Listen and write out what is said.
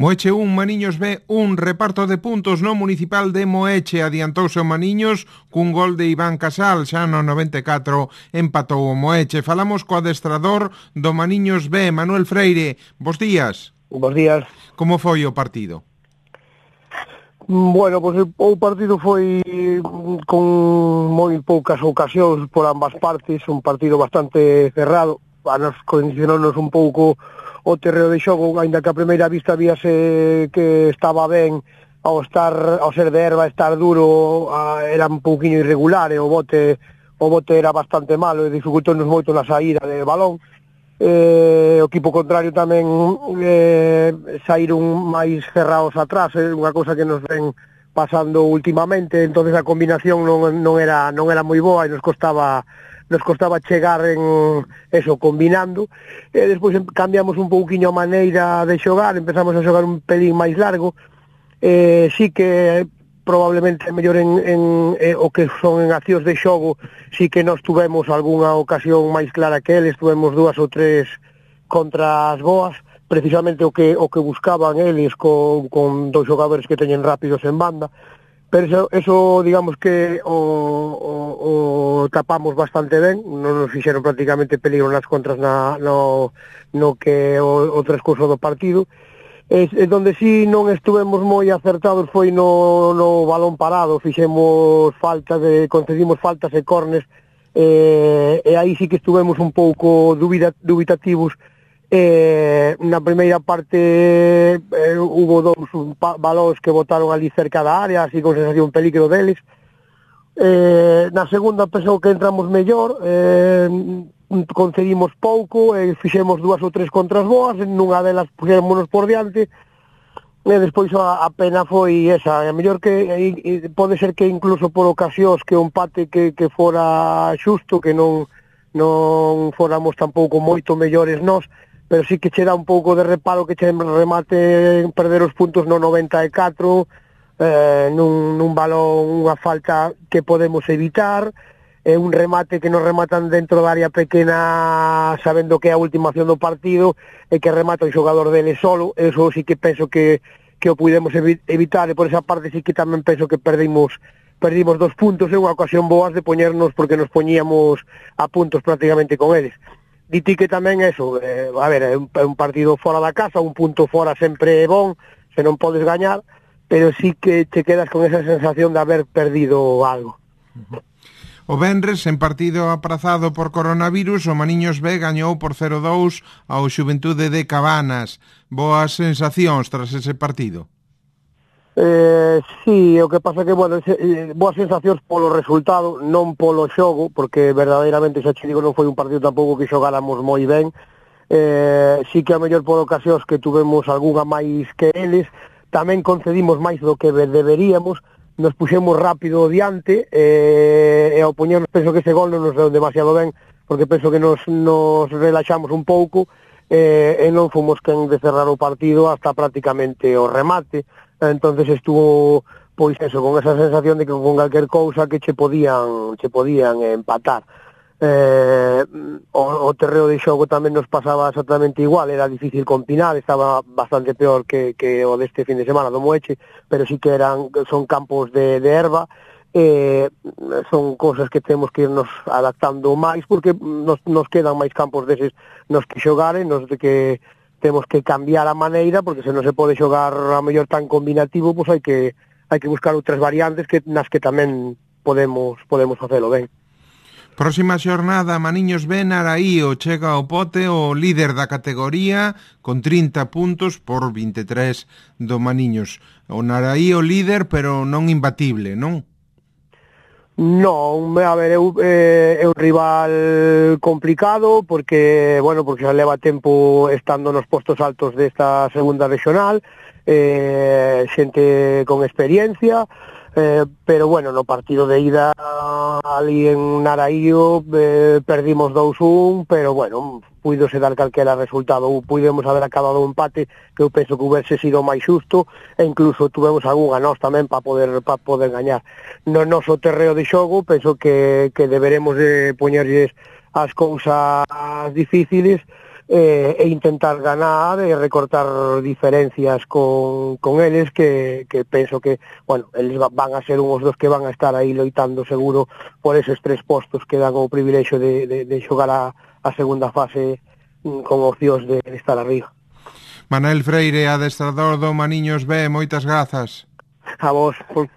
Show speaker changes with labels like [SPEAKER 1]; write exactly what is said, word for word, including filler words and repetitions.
[SPEAKER 1] Moeche un, Maniños B un, reparto de puntos no municipal de Moeche. Adiantouse o Maniños cun gol de Iván Casal, xa no noventa e catro empatou o Moeche. Falamos co adestrador do Maniños B, Manuel Freire. Bos días.
[SPEAKER 2] Bos días.
[SPEAKER 1] Como foi o partido?
[SPEAKER 2] Bueno, pois o partido foi con moi poucas ocasións por ambas partes, un partido bastante cerrado. A nos condicionounos un pouco o terreo de xogo, aínda que a primeira vista víase que estaba ben ao estar ao ser de erva, estar duro, era un pouquiño irregular e o bote o bote era bastante malo e dificultounos moito na saída de balón. Eh, o equipo contrario tamén eh, saíron máis cerrados atrás, é eh, unha cousa que nos ven pasando últimamente, entonces a combinación non, non era non era moi boa e nos costaba nos costaba chegar en eso, combinando, e despois cambiamos un pouquiño a maneira de xogar, empezamos a xogar un pelín máis largo, eh, sí que probablemente mellor en, en eh, o que son en accións de xogo, sí que nós tuvemos algunha ocasión máis clara que eles, tuvemos dúas ou tres contra as boas, precisamente o que o que buscaban eles con, con dous xogadores que teñen rápidos en banda, pero eso, eso digamos que o, o, o tapamos bastante ben, non nos fixeron prácticamente peligro nas contras na, no, no que o, o transcurso do partido. E, e donde sí non estuvemos moi acertados foi no, no balón parado, fixemos faltas, de, concedimos faltas e cornes, e, e aí sí que estuvemos un pouco dubida, dubitativos. Eh, na primeira parte eh, hubo dous balóns que botaron ali cerca da área, así con sensación peligro deles. Eh, na segunda pensou que entramos mellor, eh, concedimos pouco, e eh, fixemos dúas ou tres contras boas, nunha delas puxémonos por diante, e despois a, a pena foi esa, a mellor que e, e, pode ser que incluso por ocasións que o empate que, que fora xusto, que non, non fóramos tampouco moito mellores nós, pero sí que che dá un pouco de reparo que che remate perder os puntos no noventa e catro, eh, nun, nun balón, unha falta que podemos evitar, é eh, un remate que nos rematan dentro da área pequena sabendo que é a última acción do partido e que remata o xogador dele solo, eso sí que penso que, que o pudemos evitar, e por esa parte sí que tamén penso que perdimos perdimos dos puntos, é unha ocasión boas de poñernos porque nos poñíamos a puntos prácticamente con eles. Diti que tamén eso, eh, a ver, é un, é un partido fora da casa, un punto fora sempre é bon, se non podes gañar, pero sí que te quedas con esa sensación de haber perdido algo.
[SPEAKER 1] O venres, en partido aprazado por coronavirus, o Maniños B gañou por cero dous ao Xuventude de Cabanas. Boas sensacións tras ese partido?
[SPEAKER 2] Eh, sí, o que pasa que, bueno, eh, boas sensacións polo resultado, non polo xogo, porque verdadeiramente, xa che digo, non foi un partido tampouco que xogáramos moi ben. Eh, sí que a mellor por ocasións que tuvemos algunha máis que eles, tamén concedimos máis do que deberíamos, nos puxemos rápido diante, eh, e ao poñernos penso que ese gol non nos deu demasiado ben, porque penso que nos, nos relaxamos un pouco, eh, e non fomos quen de cerrar o partido hasta prácticamente o remate. Entonces estuvo, pois eso, con esa sensación de que con calquer cousa que che podían che podían empatar. Eh, o, o terreo de xogo tamén nos pasaba exactamente igual, era difícil combinar, estaba bastante peor que, que o deste fin de semana do Moeche, pero sí que eran son campos de, de erva, eh, son cousas que temos que irnos adaptando máis, porque nos, nos quedan máis campos deses nos que xogaren, nos de que temos que cambiar a maneira, porque se non se pode xogar a mellor tan combinativo, pois hai que hai que buscar outras variantes que nas que tamén podemos podemos facelo ben.
[SPEAKER 1] Próxima xornada, Maniños B, Naraío chega ao pote o líder da categoría con trinta puntos por vinte e tres do Maniños. O Naraío líder, pero non imbatible, non?
[SPEAKER 2] Non, a ver, é, é un rival complicado porque, bueno, porque xa leva tempo estando nos postos altos desta segunda regional, eh, xente con experiencia, eh, pero bueno, no partido de ida ali en Naraío eh, perdimos dous un, pero bueno, puidose dar calquera resultado, puidemos haber acabado un empate que eu penso que hubiese sido máis xusto, e incluso tuvemos algunha nós tamén para poder para poder gañar. No noso terreo de xogo penso que, que deberemos de poñerlles as cousas difíciles, e, e intentar ganar e recortar diferencias con, con eles que, que penso que, bueno, eles van a ser uns dos que van a estar aí loitando seguro por eses tres postos que dan o privilexio de, de, de xogar a, a segunda fase con opcións de, de estar arriba.
[SPEAKER 1] Manel Freire, adestrador do Maniños B, moitas grazas.
[SPEAKER 2] A vos.